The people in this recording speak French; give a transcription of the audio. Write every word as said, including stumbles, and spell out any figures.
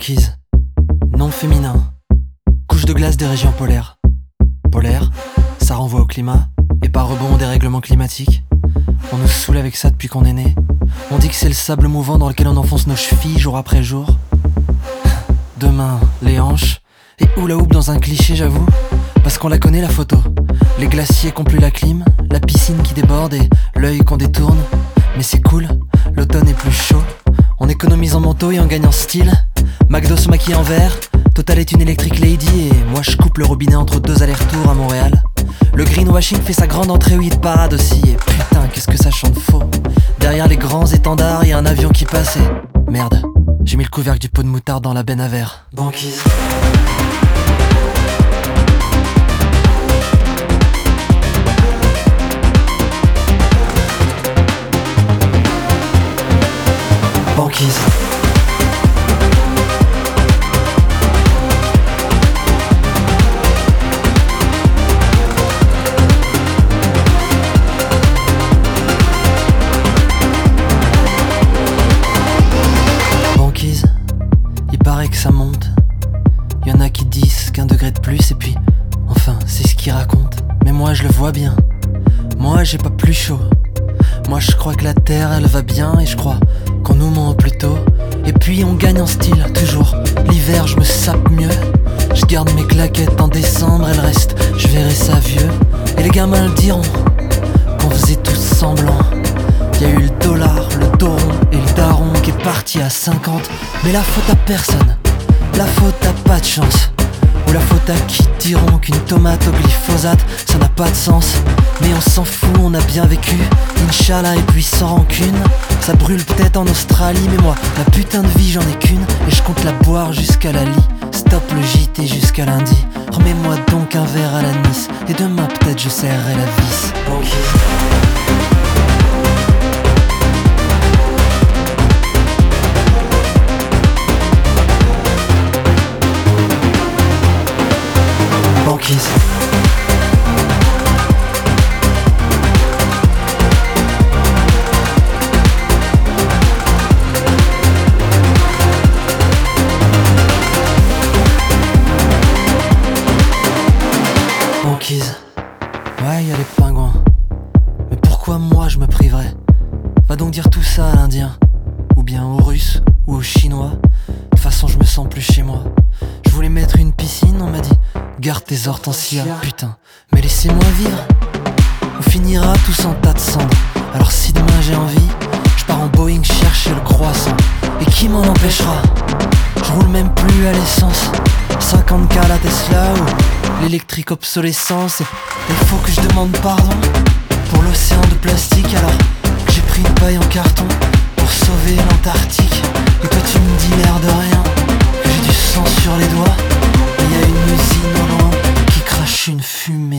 Banquise, nom féminin, couche de glace des régions polaires. Polaire, ça renvoie au climat, et par rebond au dérèglement climatique. On nous saoule avec ça depuis qu'on est né. On dit que c'est le sable mouvant dans lequel on enfonce nos chevilles jour après jour. Demain, les hanches, et hula hoop dans un cliché j'avoue, parce qu'on la connaît la photo. Les glaciers qui ont plus la clim, la piscine qui déborde et l'œil qu'on détourne. Mais c'est cool, l'automne est plus chaud. On économise en manteau et on gagne en style. McDo se maquille en vert, Total est une électrique lady et moi je coupe le robinet entre deux allers-retours à Montréal. Le greenwashing fait sa grande entrée au hit parade aussi. Et putain qu'est-ce que ça chante faux. Derrière les grands étendards y'a un avion qui passe et... Merde, j'ai mis le couvercle du pot de moutarde dans la benne à verre. Banquise. Banquise. Banquise, il paraît que ça monte. Y en a qui disent qu'un degré de plus et puis, enfin, c'est ce qu'ils racontent. Mais moi je le vois bien. Moi j'ai pas plus chaud. Moi je crois que la terre elle va bien et je crois qu'on nous ment plus tôt. Et puis on gagne en style, toujours. L'hiver je me sape mieux. Je garde mes claquettes en décembre, elles restent, je verrai ça vieux. Et les gamins le diront, qu'on faisait tous semblant. Y'a eu le dollar, le dos rond et le daron qui est parti à cinquante. Mais la faute à personne, la faute à pas de chance. Ou la faute à qui diront qu'une tomate au glyphosate ça n'a pas de sens. Mais on s'en fout, on a bien vécu, Inch'Allah et puis sans rancune. Ça brûle peut-être en Australie, mais moi, la putain de vie j'en ai qu'une. Et je compte la boire jusqu'à la lie. Stop le J T jusqu'à lundi. Remets-moi donc un verre à la Nice. Et demain peut-être je serrerai la vis. Banquise. Banquise. Banquise. Ouais, y'a les pingouins. Mais pourquoi moi je me priverais? Va donc dire tout ça à l'Indien, ou bien aux Russes, ou aux Chinois. De toute façon je me sens plus chez moi. Je voulais mettre une piscine, on m'a dit garde tes hortensias, putain. Mais laissez-moi vivre. On finira tous en tas de cendres. Alors si demain j'ai envie, je pars en Boeing chercher le croissant. Et qui m'en empêchera? Je roule même plus à l'essence. cinquante K la Tesla ou l'électrique obsolescence. Et il faut que je demande pardon pour l'océan de plastique alors que j'ai pris une paille en carton pour sauver l'Antarctique. Et toi tu me dis l'air de rien, que j'ai du sang sur les doigts. Et y a une usine au loin qui crache une fumée.